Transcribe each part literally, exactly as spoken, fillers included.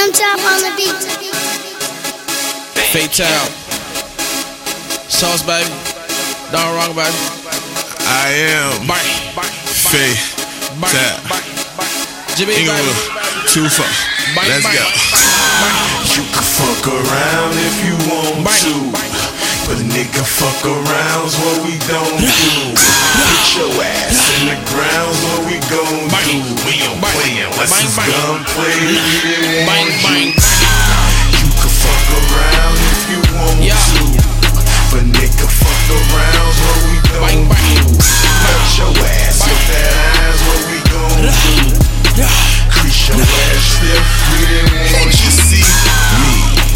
M Top on the beat. Fatal. Sauce, baby. Don't wrong, baby. I am Fatal. Jimmy, baby. Two fuck. Let's go. You can fuck around if you want to, but a nigga fuck around's what we don't do. Put your ass in the ground's what we gon' do. We don't play unless it's gunplay. We didn't want you. You can fuck around if you want to, but nigga fuck around's what we don't do. Put your ass with that ass what we gon' do. Crease your ass stiff, we didn't want you. See me,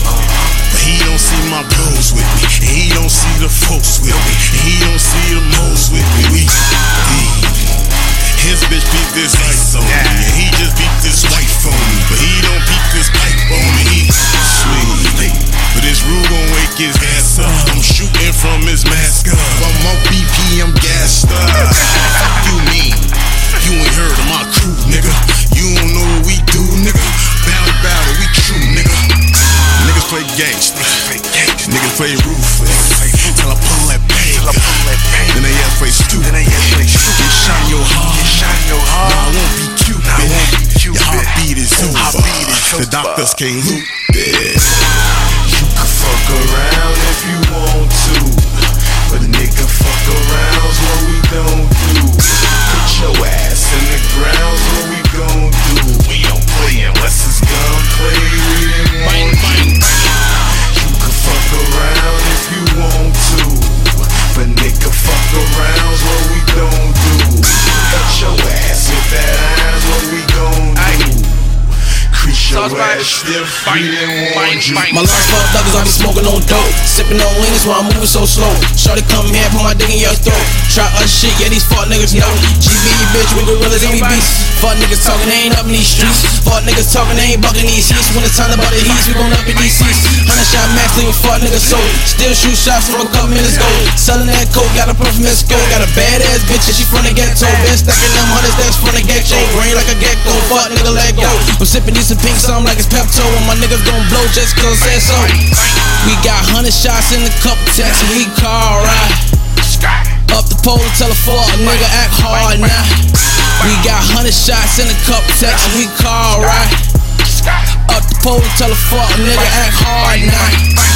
but he don't see my bros with me, and he don't see the folks with me, and he don't see the most with me. We deep. His bitch beat this ice on me, and he just beat this wife on me, but he don't beat this pipe on me. He sweet, but this rule gon' wake his ass up. I'm shooting from his mask up. I'm on B P, I'm gassed up. Fuck you mean? You ain't heard of my crew, nigga. You don't know what we do, nigga. Bout it, bout it, we true, nigga. Niggas play gangsta, niggas play ruthless. Till I pull that bang, then they ass play stupid. Get shot in your heart, nah, I won't be cute, bitch. Your heartbeat is over. The doctors can't loop it. You can fuck around if you want to, but a nigga fuck around's what we don't do. Put your ass in the ground's what we gon' do. We don't play unless it's gunplay. We didn't want you. You can fuck around if you want to, but nigga fuck around's what we don't do. Put your ass with that ass what we gon' do. Crease your ass stiff, we didn't want you. My lungs fucked up cause I be smoking on dope. Sipping on leans while I'm moving so slow. Shorty come here, put my dick in your throat. Try us shit, yeah, these fuck niggas know. G B, bitch, we gorillas and we beasts. Fuck niggas talking, they ain't up in these streets. Fuck niggas talking, they ain't bucking these heats. When it's time about the heats, we gon' up in these seats. Hundred shot max, leaving fuck niggas sold. Still shoot shots from a couple minutes ago. Selling that coke, got a perf from Mexico. Got a badass bitch and she from the ghetto. Been stacking them hundreds, that's from the ghetto. Brain like a gecko, fuck nigga let go. I'm sipping these some pink, something like it's Pepto. And my niggas gon' blow just cause I said so. We got hundred shots in the cup, text we call right. Up the pole and tell a fuck nigga act hard now. We got hundred shots in the cup, text we call right. Up the pole and tell a fuck nigga act hard now.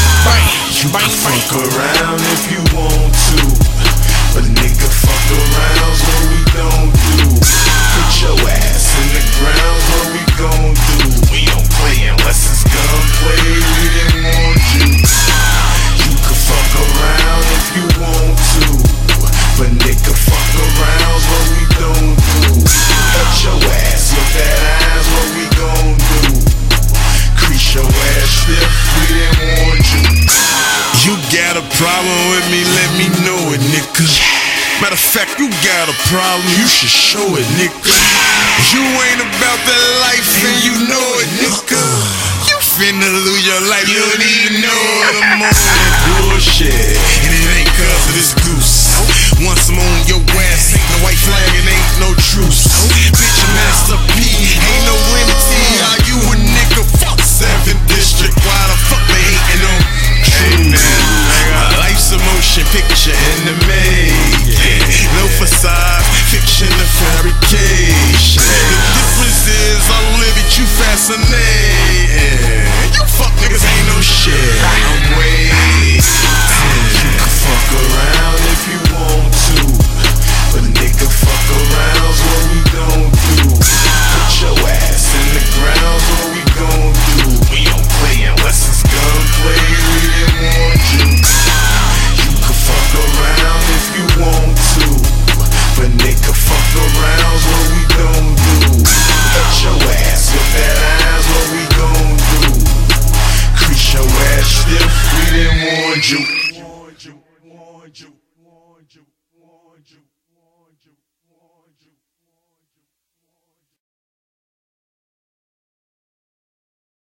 You can fuck around if you want to, but a nigga fuck around's what we don't do. Put your ass in the ground's what we gon' do. We don't play unless it's gunplay. We didn't want you. You can fuck around if you want to, but nigga fuck around's what we don't do. Put your ass with that ass what we gon' do. Crease your ass stiff, we didn't want you. You got a problem with me, let me know it, nigga. Matter of fact, you got a problem, you should show it, nigga. You ain't about that life and you know it, nigga. You finna lose your life, you don't even know it. I'm on that bullshit, and it ain't cause of this goose. Once I'm on your ass, ain't no white flag and ain't no truce. Bitch, I'm Master P, ain't no limity. How you a nigga, fuck seventh district. Why the fuck they hating on true, man? My life's a motion picture in the making. No facade, fiction and fabrication. The difference is I live it, you fascinating. You fuck niggas ain't no shit. I'm waiting. You can fuck around if you want to, but a nigga fuck around's what we don't do. Put your ass in the ground's what we gon' do. We don't play unless it's gunplay. We didn't want you. You can fuck around if you want to, but nigga fuck around's what we gon' do. Put your ass with that ass what we gon' do. Crease your ass stiff, we didn't want you.